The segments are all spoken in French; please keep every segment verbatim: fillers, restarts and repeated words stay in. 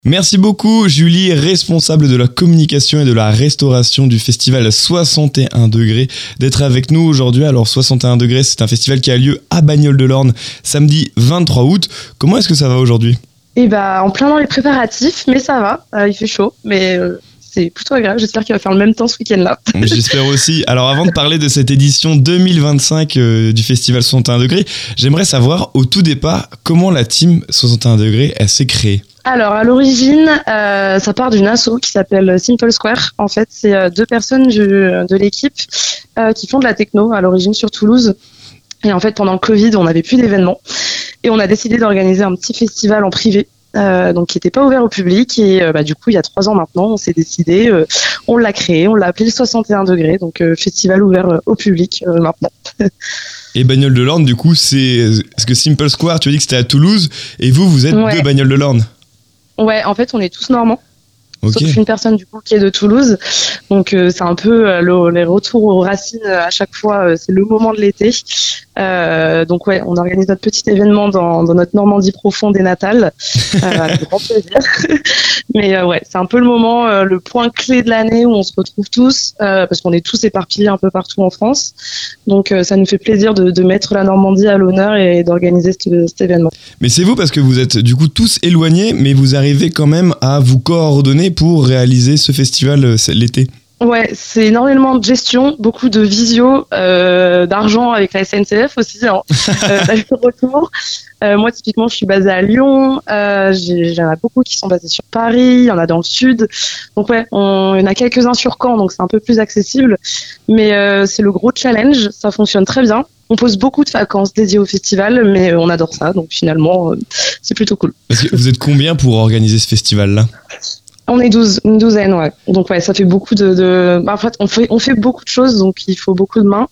Merci beaucoup Julie, responsable de la communication et de la restauration du festival soixante et un degrés, d'être avec nous aujourd'hui. Alors soixante et un degrés, c'est un festival qui a lieu à Bagnoles-de-l'Orne samedi vingt-trois août. Comment est-ce que ça va aujourd'hui ? Eh bah, en plein dans les préparatifs, mais ça va, euh, il fait chaud, mais euh, c'est plutôt agréable. J'espère qu'il va faire le même temps ce week-end-là. J'espère aussi. Alors avant de parler de cette édition deux mille vingt-cinq euh, du festival soixante et un degrés, j'aimerais savoir au tout départ comment la team soixante et un degrés elle s'est créée. Alors, à l'origine, euh, ça part d'une asso qui s'appelle Simple Square. En fait, c'est euh, deux personnes du, de l'équipe euh, qui font de la techno à l'origine sur Toulouse. Et en fait, pendant le Covid, on n'avait plus d'événements. Et on a décidé d'organiser un petit festival en privé, euh, donc qui n'était pas ouvert au public. Et euh, bah, du coup, il y a trois ans maintenant, on s'est décidé, euh, on l'a créé, on l'a appelé le soixante et un degrés, donc euh, festival ouvert euh, au public euh, maintenant. Et Bagnoles-de-l'Orne, du coup, c'est... Parce que Simple Square, tu as dit que c'était à Toulouse, et vous, vous êtes Ouais. de Bagnoles-de-l'Orne. Ouais, en fait, on est tous normands. Okay. Sauf une personne du coup qui est de Toulouse. Donc euh, c'est un peu euh, le, les retours aux racines euh, à chaque fois, euh, c'est le moment de l'été. Euh, donc ouais, on organise notre petit événement dans, dans notre Normandie profonde et natale, euh, avec grand plaisir. Mais euh, ouais, c'est un peu le moment, euh, le point clé de l'année où on se retrouve tous, euh, parce qu'on est tous éparpillés un peu partout en France. Donc euh, ça nous fait plaisir de, de mettre la Normandie à l'honneur et d'organiser cet, cet événement. Mais c'est vous parce que vous êtes du coup tous éloignés, mais vous arrivez quand même à vous coordonner pour réaliser ce festival euh, l'été. Ouais, c'est énormément de gestion, beaucoup de visio, euh, d'argent avec la S N C F aussi, hein, euh, d'aller-retour. Euh, moi, typiquement, je suis basée à Lyon. Euh, j'ai, j'en ai beaucoup qui sont basés sur Paris, il y en a dans le sud. Donc ouais, on, il y en a quelques-uns sur Caen, donc c'est un peu plus accessible. Mais euh, c'est le gros challenge, ça fonctionne très bien. On pose beaucoup de vacances dédiées au festival, mais on adore ça, donc finalement, euh, c'est plutôt cool. Parce que vous êtes combien pour organiser ce festival-là ? On est douze, une douzaine, ouais. Donc ouais, ça fait beaucoup de. de... Bah, en fait, on fait, on fait beaucoup de choses, donc il faut beaucoup de mains.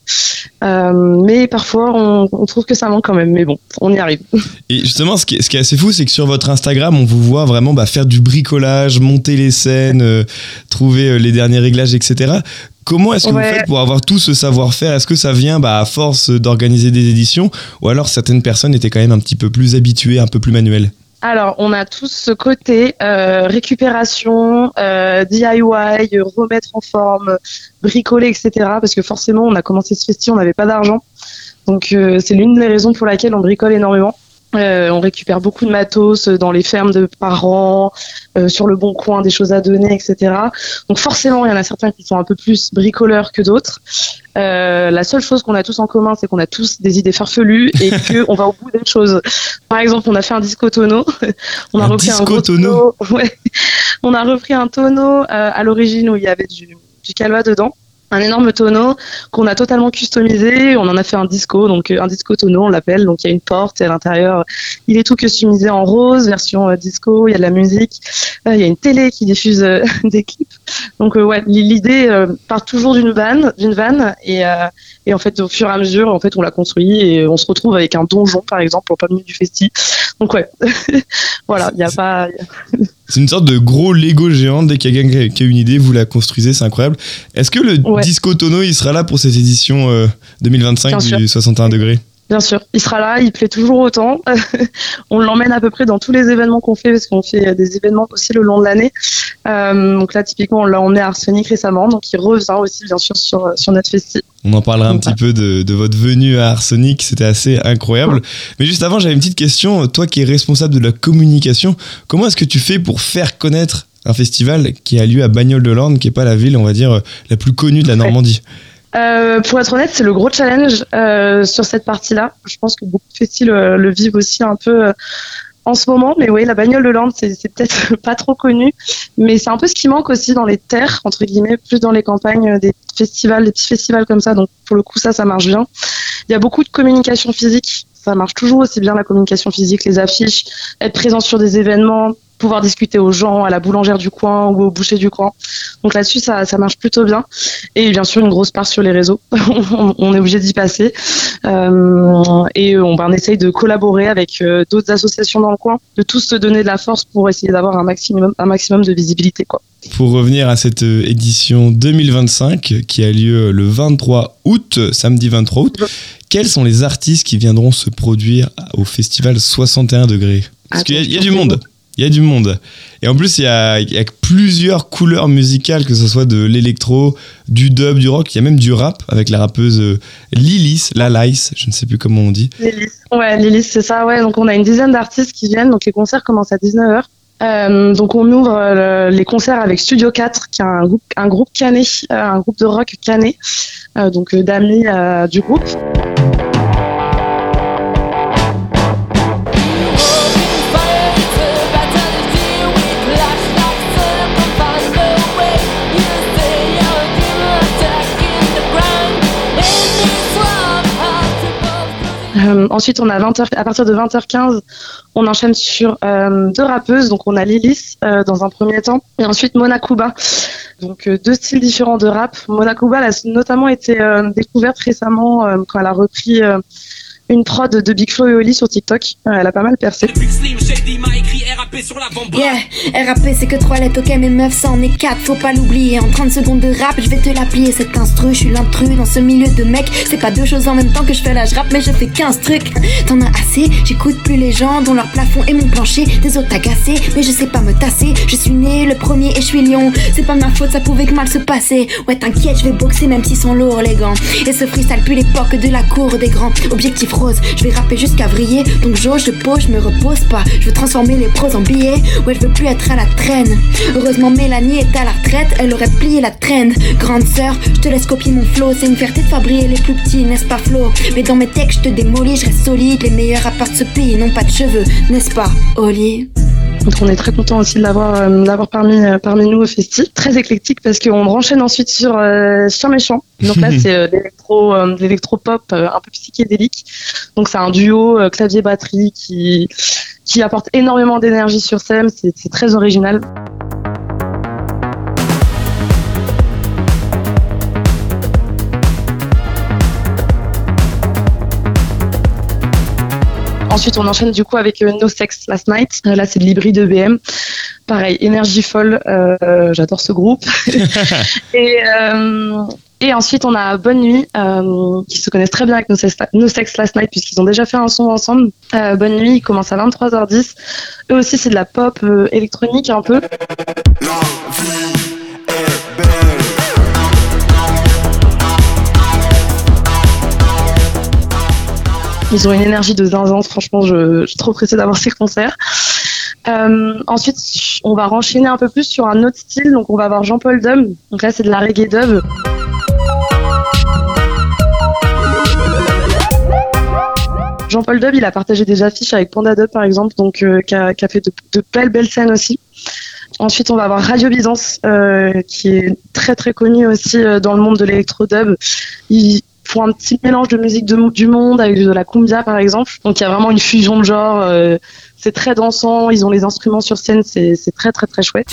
Euh, mais parfois, on, on trouve que ça manque quand même. Mais bon, on y arrive. Et justement, ce qui est, ce qui est assez fou, c'est que sur votre Instagram, on vous voit vraiment bah, faire du bricolage, monter les scènes, euh, trouver euh, les derniers réglages, et cetera. Comment est-ce que ouais. vous faites pour avoir tout ce savoir-faire ? Est-ce que ça vient bah, à force d'organiser des éditions, ou alors certaines personnes étaient quand même un petit peu plus habituées, un peu plus manuelles ? Alors, on a tous ce côté euh, récupération, euh, D I Y, remettre en forme, bricoler, et cetera. Parce que forcément, on a commencé ce festival, on n'avait pas d'argent. Donc, euh, c'est l'une des raisons pour laquelle on bricole énormément. Euh, on récupère beaucoup de matos dans les fermes de parents, euh, sur le Bon Coin, des choses à donner, et cetera. Donc forcément, il y en a certains qui sont un peu plus bricoleurs que d'autres. Euh, la seule chose qu'on a tous en commun, c'est qu'on a tous des idées farfelues et qu'on va au bout des choses. Par exemple, on a fait un disco tonneau. On a un repris disco un gros tonneau. tonneau. Ouais. On a repris un tonneau euh, à l'origine où il y avait du, du calva dedans. Un énorme tonneau qu'on a totalement customisé. On en a fait un disco, donc un disco tonneau, on l'appelle. Donc il y a une porte et à l'intérieur, il est tout customisé en rose, version euh, disco. Il y a de la musique. Euh, il y a une télé qui diffuse euh, des clips. Donc euh, ouais, l'idée euh, part toujours d'une vanne, d'une vanne, et, euh, et en fait au fur et à mesure, en fait, on l'a construit et on se retrouve avec un donjon, par exemple, en plein milieu du festi. Donc ouais, voilà, il y a pas. C'est une sorte de gros Lego géant. Dès qu'il y a quelqu'un qui a une idée, vous la construisez, c'est incroyable. Est-ce que le ouais. disco tonneau, il sera là pour cette édition euh, deux mille vingt-cinq Bien du sûr. soixante et un degrés ? Bien sûr, il sera là, il plaît toujours autant. On l'emmène à peu près dans tous les événements qu'on fait, parce qu'on fait des événements aussi le long de l'année. Euh, donc là, typiquement, on l'a emmené à Arsenic récemment, donc il revient aussi, bien sûr, sur, sur notre festival. On en parlera un petit peu de, de votre venue à Arsenic, c'était assez incroyable. Ouais. Mais juste avant, j'avais une petite question. Toi qui es responsable de la communication, comment est-ce que tu fais pour faire connaître un festival qui a lieu à Bagnoles-de-l'Orne, qui n'est pas la ville, on va dire, la plus connue de la Normandie ? Euh, pour être honnête, c'est le gros challenge euh, sur cette partie-là. Je pense que beaucoup de festivals le, le vivent aussi un peu euh, en ce moment. Mais oui, la Bagnoles-de-l'Orne, c'est, c'est peut-être pas trop connu. Mais c'est un peu ce qui manque aussi dans les terres, entre guillemets, plus dans les campagnes, des festivals, des petits festivals comme ça. Donc pour le coup, ça, ça marche bien. Il y a beaucoup de communication physique. Ça marche toujours aussi bien, la communication physique, les affiches, être présent sur des événements, pouvoir discuter aux gens, à la boulangère du coin ou au boucher du coin. Donc là-dessus, ça, ça marche plutôt bien. Et bien sûr, une grosse part sur les réseaux. on, on est obligé d'y passer. Euh, et on, ben, on essaye de collaborer avec euh, d'autres associations dans le coin, de tous se donner de la force pour essayer d'avoir un maximum, un maximum de visibilité, quoi. Pour revenir à cette édition deux mille vingt-cinq qui a lieu le vingt-trois août, samedi vingt-trois août, quels sont les artistes qui viendront se produire au festival soixante et un degrés ? Parce qu'il y a, il y a du monde. Il y a du monde. Et en plus, il y a, il y a plusieurs couleurs musicales, que ce soit de l'électro, du dub, du rock. Il y a même du rap avec la rappeuse euh, Lilis, Lalice, je ne sais plus comment on dit. Lilis. Ouais, Lilis, c'est ça. Ouais. Donc, on a une dizaine d'artistes qui viennent. Donc, les concerts commencent à dix-neuf heures. Euh, donc, on ouvre euh, les concerts avec Studio quatre, qui est un groupe, un groupe canet, euh, un groupe de rock canet, euh, donc euh, d'amis euh, du groupe. Euh, ensuite, on a vingt heures, à partir de vingt heures quinze, on enchaîne sur euh, deux rappeuses. Donc, on a Lilis euh, dans un premier temps, et ensuite Mona Kuba. Donc, euh, deux styles différents de rap. Mona Kuba, elle a notamment été euh, découverte récemment euh, quand elle a repris euh, une prod de Big Flo et Oli sur TikTok. Euh, elle a pas mal percé. Yeah, R A P c'est que trois lettres, ok mes meufs ça en est quatre, faut pas l'oublier. En trente secondes de rap, je vais te la plier. Cet instru, je suis l'intrus dans ce milieu de mecs. C'est pas deux choses en même temps que je fais là, je rappe mais je fais quinze trucs. T'en as assez, j'écoute plus les gens dont leur plafond est mon plancher. Des autres agacés, mais je sais pas me tasser. Je suis né le premier et je suis lion. C'est pas ma faute, ça pouvait que mal se passer. Ouais t'inquiète, je vais boxer même s'ils sont lourds les gants. Et ce freestyle plus l'époque de la cour des grands. Objectif rose, je vais rapper jusqu'à vriller. Donc j'ose, je pose, je me repose pas. Je veux transformer les pros en billets. Ouais je veux plus être à la traîne. Heureusement Mélanie est à la retraite, elle aurait plié la traîne. Grande sœur, je te laisse copier mon flow. C'est une fierté de faire briller les plus petits, n'est-ce pas Flo? Mais dans mes textes je te démolis, je reste solide. Les meilleurs rappeurs de ce pays n'ont pas de cheveux, n'est-ce pas Oli? Donc on est très content aussi de l'avoir, euh, d'avoir parmi, euh, parmi nous au festi. Très éclectique parce qu'on enchaîne ensuite sur euh, Chien Méchant. Donc là c'est euh, l'électro, euh, l'électro-pop euh, un peu psychédélique. Donc c'est un duo euh, clavier-batterie qui, qui apporte énormément d'énergie sur scène. C'est, c'est très original. Ensuite, on enchaîne du coup avec euh, No Sex Last Night. Euh, là, c'est de l'hybride E B M. Pareil, énergie folle. Euh, j'adore ce groupe. et, euh, et ensuite, on a Bonne Nuit, euh, qui se connaissent très bien avec No Sex, No Sex Last Night, puisqu'ils ont déjà fait un son ensemble. Euh, Bonne Nuit, il commence à vingt-trois heures dix. Eux aussi, c'est de la pop euh, électronique un peu. Ils ont une énergie de zinzin, franchement, je, je suis trop pressée d'avoir ces concerts. Euh, ensuite, on va renchaîner un peu plus sur un autre style, donc on va avoir Jean-Paul Dub. Donc là, c'est de la reggae dub. Jean-Paul Dub, il a partagé des affiches avec Panda Dub, par exemple, donc euh, qui a, qui a fait de, de belles, belles scènes aussi. Ensuite, on va avoir Radio Byzance, euh, qui est très, très connu aussi euh, dans le monde de l'électro-dub. Il font un petit mélange de musique de, du monde avec de la cumbia par exemple. Donc il y a vraiment une fusion de genres. Euh, c'est très dansant. Ils ont les instruments sur scène. C'est, c'est très très très chouette.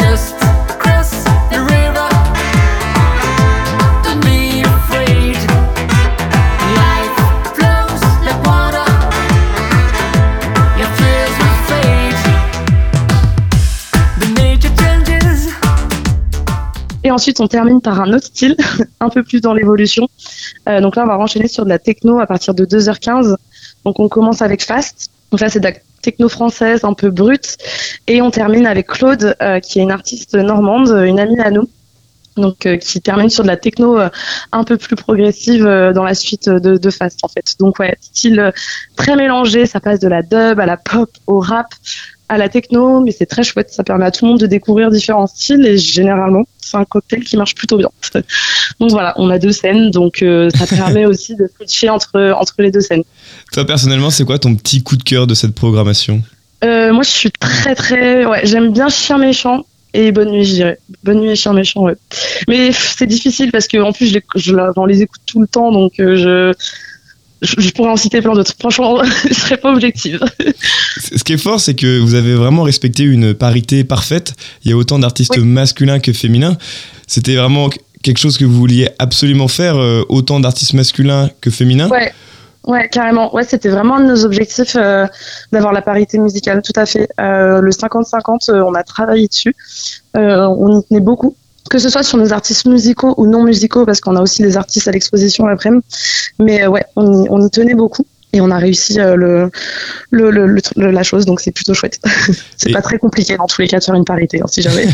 Et ensuite, on termine par un autre style, un peu plus dans l'évolution. Euh, donc là, on va enchaîner sur de la techno à partir de deux heures quinze. Donc on commence avec Fast. Donc là, c'est de la techno française un peu brute. Et on termine avec Claude, euh, qui est une artiste normande, une amie à nous. Donc euh, qui termine sur de la techno euh, un peu plus progressive euh, dans la suite de, de Fast, en fait. Donc ouais, style euh, très mélangé. Ça passe de la dub à la pop, au rap, à la techno, mais c'est très chouette. Ça permet à tout le monde de découvrir différents styles et généralement, c'est un cocktail qui marche plutôt bien. Donc voilà, on a deux scènes, donc euh, ça permet aussi de switcher entre, entre les deux scènes. Toi, personnellement, c'est quoi ton petit coup de cœur de cette programmation? euh, Moi, je suis très, très... Ouais, j'aime bien Chien Méchant et Bonne Nuit, je dirais. Bonne Nuit et Chien Méchant, ouais. Mais pff, c'est difficile parce qu'en plus, je les, je, on les écoute tout le temps, donc euh, je... Je pourrais en citer plein d'autres. Franchement, je serais pas objective. Ce qui est fort, c'est que vous avez vraiment respecté une parité parfaite. Il y a autant d'artistes oui. masculins que féminins. C'était vraiment quelque chose que vous vouliez absolument faire, autant d'artistes masculins que féminins. Ouais, ouais, carrément. Ouais, c'était vraiment un de nos objectifs euh, d'avoir la parité musicale, tout à fait. Euh, le cinquante cinquante, euh, on a travaillé dessus. Euh, on y tenait beaucoup. Que ce soit sur nos artistes musicaux ou non musicaux, parce qu'on a aussi des artistes à l'exposition l'après-midi. Mais euh, ouais, on y, on y tenait beaucoup. Et on a réussi euh, le, le, le, le, la chose, donc c'est plutôt chouette. C'est et... pas très compliqué dans tous les cas de faire une parité, hein, si jamais.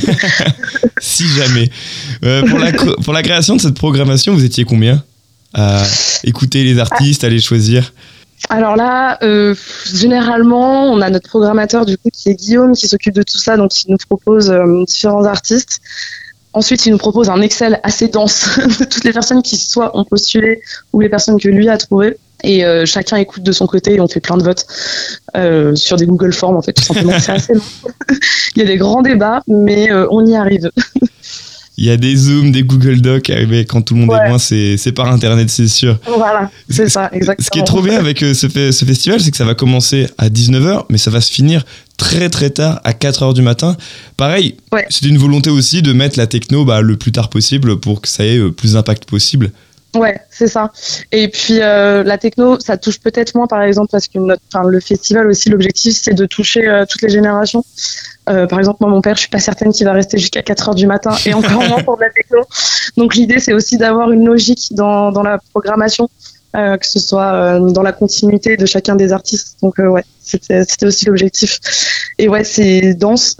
Si jamais. Euh, pour, la, pour la création de cette programmation, vous étiez combien à écouter les artistes, ah. à les choisir? Alors là, euh, généralement, on a notre programmateur du coup qui est Guillaume, qui s'occupe de tout ça, donc il nous propose euh, différents artistes. Ensuite, il nous propose un Excel assez dense de toutes les personnes qui soit ont postulé ou les personnes que lui a trouvées. Et euh, chacun écoute de son côté et on fait plein de votes euh, sur des Google Forms, en fait, tout simplement. C'est assez long. Il y a des grands débats, mais euh, on y arrive. Il y a des Zooms, des Google Docs, mais quand tout le monde ouais. est loin, c'est, c'est par Internet, c'est sûr. Voilà, c'est ça, exactement. Ce qui est trop bien avec ce, ce festival, c'est que ça va commencer à dix-neuf heures, mais ça va se finir très très tard, à quatre heures du matin. Pareil, ouais. c'est une volonté aussi de mettre la techno bah, le plus tard possible pour que ça ait le plus d'impact possible. Ouais, c'est ça. Et puis euh, la techno, ça touche peut-être moins, par exemple, parce que notre, enfin, le festival aussi, l'objectif, c'est de toucher euh, toutes les générations. Euh, par exemple, moi, mon père, je suis pas certaine qu'il va rester jusqu'à quatre heures du matin, et encore moins pour de la techno. Donc l'idée, c'est aussi d'avoir une logique dans dans la programmation, euh, que ce soit euh, dans la continuité de chacun des artistes. Donc euh, ouais, c'était c'était aussi l'objectif. Et ouais, c'est dense.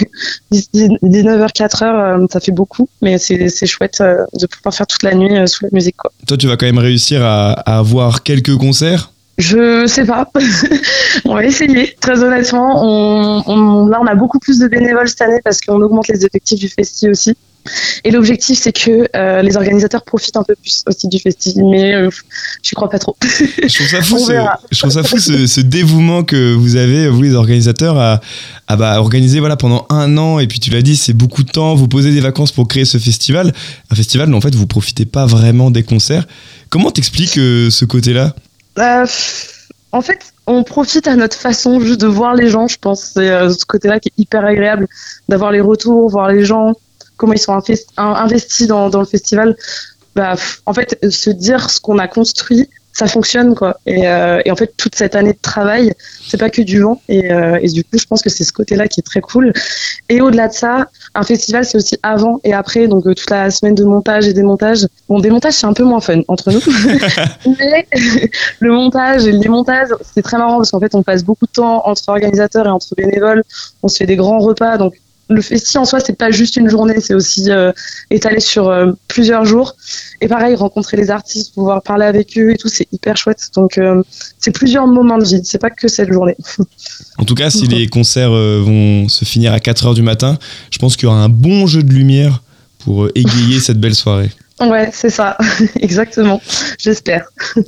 dix-neuf heures, quatre heures, ça fait beaucoup, mais c'est, c'est chouette euh, de pouvoir faire toute la nuit euh, sous la musique, quoi. Toi, tu vas quand même réussir à, à avoir quelques concerts? Je sais pas. On va essayer. Très honnêtement, on, on, là, on a beaucoup plus de bénévoles cette année parce qu'on augmente les effectifs du festi aussi. Et l'objectif, c'est que euh, les organisateurs profitent un peu plus aussi du festival, mais euh, je crois pas trop. Je trouve ça fou, ce, je trouve ça fou ce, ce dévouement que vous avez, vous les organisateurs, à, à bah, organiser voilà, pendant un an, et puis tu l'as dit, c'est beaucoup de temps, vous posez des vacances pour créer ce festival. Un festival, mais en fait, vous profitez pas vraiment des concerts. Comment t'expliques euh, ce côté-là? euh, En fait, on profite à notre façon juste de voir les gens, je pense. C'est euh, ce côté-là qui est hyper agréable, d'avoir les retours, voir les gens, comment ils sont investis dans, dans le festival. Bah, en fait, se dire ce qu'on a construit, ça fonctionne, quoi. Et, euh, et en fait, toute cette année de travail, c'est pas que du vent. Et, euh, et du coup, je pense que c'est ce côté-là qui est très cool. Et au-delà de ça, un festival, c'est aussi avant et après. Donc, euh, toute la semaine de montage et démontage. Bon, démontage, c'est un peu moins fun entre nous. Mais le montage et les montages, c'est très marrant parce qu'en fait, on passe beaucoup de temps entre organisateurs et entre bénévoles. On se fait des grands repas. Donc, le festi en soi, c'est pas juste une journée, c'est aussi euh, étalé sur euh, plusieurs jours. Et pareil, rencontrer les artistes, pouvoir parler avec eux et tout, c'est hyper chouette. Donc, euh, c'est plusieurs moments de vie, c'est pas que cette journée. En tout cas, si les concerts euh, vont se finir à quatre heures du matin, je pense qu'il y aura un bon jeu de lumière pour euh, égayer cette belle soirée. Ouais, c'est ça, exactement, j'espère.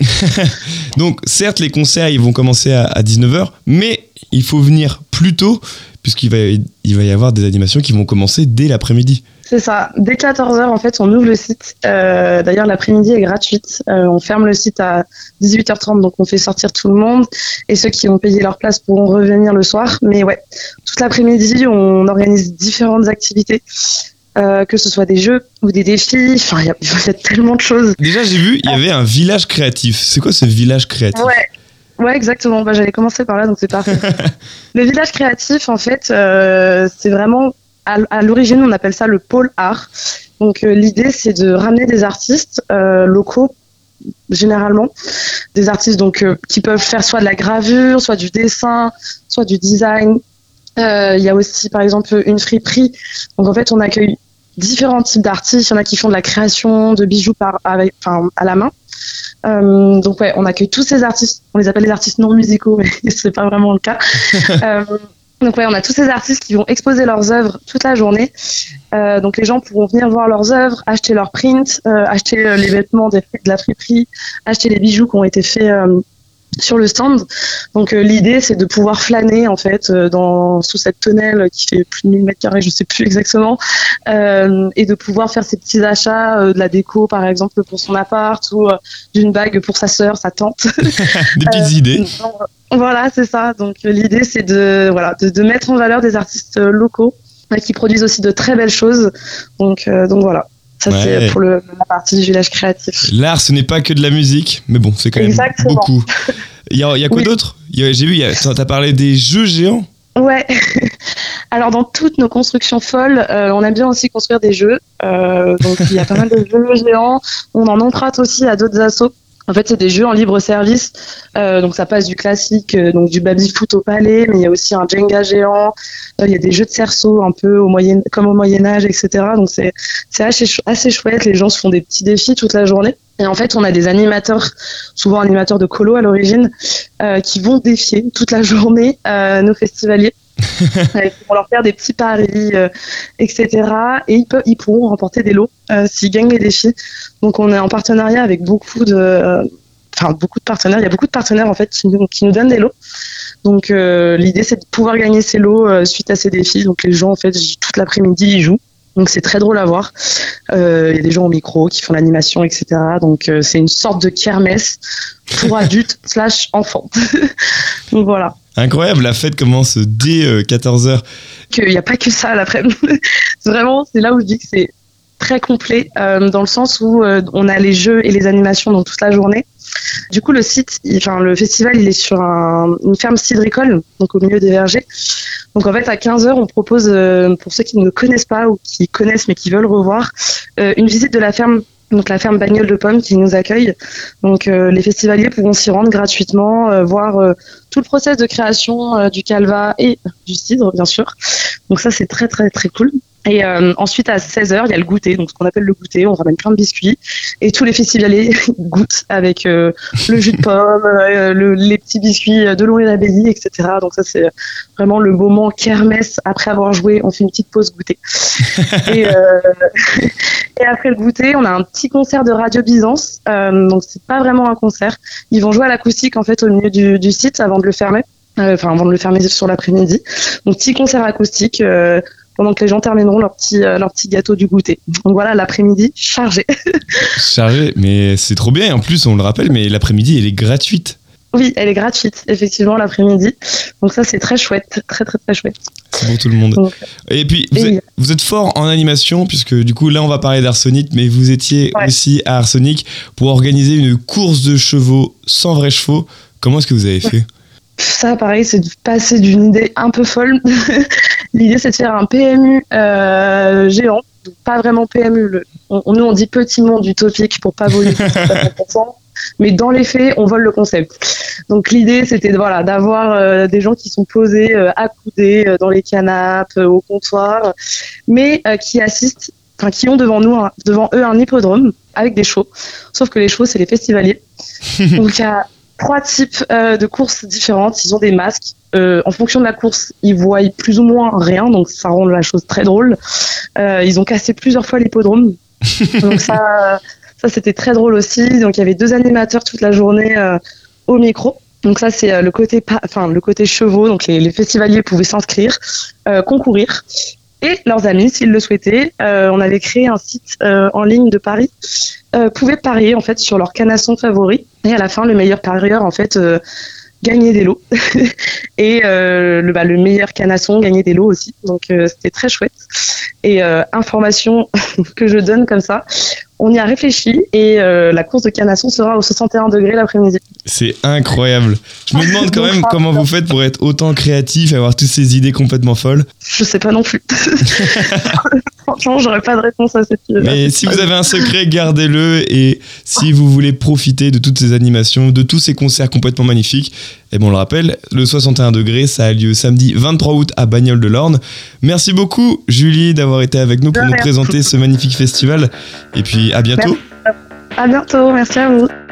Donc, certes, les concerts, ils vont commencer à, à dix-neuf heures, mais il faut venir plus tôt, puisqu'il va, il va y avoir des animations qui vont commencer dès l'après-midi. C'est ça. Dès quatorze heures, en fait, on ouvre le site. Euh, d'ailleurs, l'après-midi est gratuite. Euh, on ferme le site à dix-huit heures trente, donc on fait sortir tout le monde. Et ceux qui ont payé leur place pourront revenir le soir. Mais ouais, toute l'après-midi, on organise différentes activités. Euh, que ce soit des jeux ou des défis. Enfin, il y, y a tellement de choses. Déjà, j'ai vu, il y avait un village créatif. C'est quoi ce village créatif ? Ouais. Ouais, exactement. Bah, j'allais commencer par là, donc c'est parfait. Le village créatif, en fait, euh, c'est vraiment, à, à l'origine, on appelle ça le pôle art. Donc, euh, l'idée, c'est de ramener des artistes euh, locaux, généralement, des artistes donc euh, qui peuvent faire soit de la gravure, soit du dessin, soit du design. Il euh, y a aussi, par exemple, une friperie. Donc, en fait, on accueille différents types d'artistes. Il y en a qui font de la création de bijoux par, avec, enfin, à la main. Euh, donc ouais, on accueille tous ces artistes, on les appelle les artistes non musicaux, mais c'est pas vraiment le cas. euh, donc ouais, on a tous ces artistes qui vont exposer leurs œuvres toute la journée. Euh, donc les gens pourront venir voir leurs œuvres, acheter leurs prints, euh, acheter les vêtements de la friperie, acheter les bijoux qui ont été faits euh, sur le stand. Donc euh, l'idée, c'est de pouvoir flâner en fait euh, dans sous cette tonnelle qui fait plus de mille mètres carrés, je sais plus exactement, euh, et de pouvoir faire ses petits achats, euh, de la déco par exemple pour son appart ou euh, d'une bague pour sa sœur, sa tante. Des petites euh, idées. Voilà, c'est ça. Donc euh, l'idée, c'est de voilà de, de mettre en valeur des artistes euh, locaux euh, qui produisent aussi de très belles choses. Donc euh, donc voilà. Ça, ouais. C'est pour le, la partie du village créatif. L'art, ce n'est pas que de la musique, mais bon, c'est quand même Exactement. beaucoup. Il y a, il y a quoi oui. d'autre ? il y a, J'ai vu, tu as parlé des jeux géants. Ouais. Alors, dans toutes nos constructions folles, euh, on aime bien aussi construire des jeux. Euh, donc, il y a pas mal de jeux géants. On en emprunte aussi à d'autres assos En fait, c'est des jeux en libre service, euh, donc ça passe du classique, euh, donc du baby-foot au palais, mais il y a aussi un Jenga géant, euh, il y a des jeux de cerceau un peu au moyen, comme au Moyen-Âge, et cetera. Donc c'est, c'est assez, assez chouette, les gens se font des petits défis toute la journée. Et en fait, on a des animateurs, souvent animateurs de colo à l'origine, euh, qui vont défier toute la journée euh, nos festivaliers. Pour leur faire des petits paris, euh, et cetera. Et ils, peuvent, ils pourront remporter des lots euh, s'ils gagnent les défis. Donc on est en partenariat avec beaucoup de, euh, enfin beaucoup de partenaires. Il y a beaucoup de partenaires en fait qui nous, qui nous donnent des lots. Donc euh, l'idée c'est de pouvoir gagner ces lots euh, suite à ces défis. Donc les gens en fait toute l'après-midi ils jouent. Donc c'est très drôle à voir. Euh, il y a des gens au micro qui font l'animation, et cetera. Donc euh, c'est une sorte de kermesse pour adultes slash enfants. Donc voilà. Incroyable, la fête commence dès euh, quatorze heures. Il n'y a pas que ça à l'après-midi. Vraiment, c'est là où je dis que c'est très complet, euh, dans le sens où euh, on a les jeux et les animations dans toute la journée. Du coup, le site, il, enfin le festival, il est sur un, une ferme cidricole, donc au milieu des vergers. Donc en fait, à quinze heures, on propose, euh, pour ceux qui ne connaissent pas ou qui connaissent mais qui veulent revoir, euh, une visite de la ferme. Donc la ferme Bagnole de Pomme qui nous accueille. Donc euh, les festivaliers pourront s'y rendre gratuitement, euh, voir euh, tout le process de création euh, du calva et du cidre, bien sûr. Donc ça, c'est très très très cool. Et euh, ensuite, à seize heures, il y a le goûter, donc ce qu'on appelle le goûter. On ramène plein de biscuits et tous les festivaliers goûtent avec euh, le jus de pomme, euh, le, les petits biscuits de l'eau et l'abbaye, et cetera. Donc ça, c'est vraiment le moment kermesse. Après avoir joué, on fait une petite pause goûter. et, euh, et après le goûter, on a un petit concert de Radio Byzance. Euh, donc c'est pas vraiment un concert. Ils vont jouer à l'acoustique en fait au milieu du, du site avant de le fermer. Enfin, euh, avant de le fermer sur l'après-midi. Donc petit concert acoustique. Euh, pendant que les gens termineront leur petit, euh, leur petit gâteau du goûter. Donc voilà, l'après-midi, chargé. Chargé, mais c'est trop bien. Et en plus, on le rappelle, mais l'après-midi, elle est gratuite. Oui, elle est gratuite, effectivement, l'après-midi. Donc ça, c'est très chouette, très, très, très chouette. C'est pour tout le monde. Donc, et puis, vous, et êtes, vous êtes fort en animation, puisque du coup, là, on va parler d'Arsonic, mais vous étiez ouais. aussi à Arsonic pour organiser une course de chevaux sans vrais chevaux. Comment est-ce que vous avez fait ? Ça, pareil, c'est de passer d'une idée un peu folle. L'idée, c'est de faire un P M U euh, géant, donc pas vraiment P M U. Le, on, nous, on dit petit monde utopique pour pas voler cinquante pour cent, mais dans les faits, on vole le concept. Donc l'idée, c'était de, voilà, d'avoir euh, des gens qui sont posés, euh, accoudés euh, dans les canapes, euh, au comptoir, mais euh, qui assistent, enfin qui ont devant nous, un, devant eux, un hippodrome avec des chevaux. Sauf que les chevaux, c'est les festivaliers. Donc il y a trois types euh, de courses différentes. Ils ont des masques. Euh, en fonction de la course, ils voient plus ou moins rien, donc ça rend la chose très drôle. Euh, ils ont cassé plusieurs fois l'hippodrome, donc ça, ça c'était très drôle aussi. Donc il y avait deux animateurs toute la journée euh, au micro. Donc ça c'est euh, le côté, pa- enfin le côté chevaux. Donc les, les festivaliers pouvaient s'inscrire, euh, concourir. Et leurs amis, s'ils le souhaitaient, euh, on avait créé un site euh, en ligne de paris, euh, pouvaient parier en fait sur leur canasson favori. Et à la fin, le meilleur parieur en fait euh, gagnait des lots. Et euh, le, bah, le meilleur canasson gagnait des lots aussi. Donc euh, c'était très chouette. Et euh, information que je donne comme ça, on y a réfléchi et euh, la course de canasson sera au soixante et un degrés l'après-midi. C'est incroyable. Je me demande quand même comment vous faites pour être autant créatif et avoir toutes ces idées complètement folles. Je sais pas non plus. Franchement, j'aurais pas de réponse à cette idée. Mais si vous avez un secret, gardez-le. Et si vous voulez profiter de toutes ces animations, de tous ces concerts complètement magnifiques, et bon, on le rappelle, le soixante et un degrés, ça a lieu samedi vingt-trois août à Bagnole de l'Orne. Merci beaucoup, Julie, d'avoir été avec nous pour nous présenter ce magnifique festival. Et puis, à bientôt. Merci. À bientôt, merci à vous.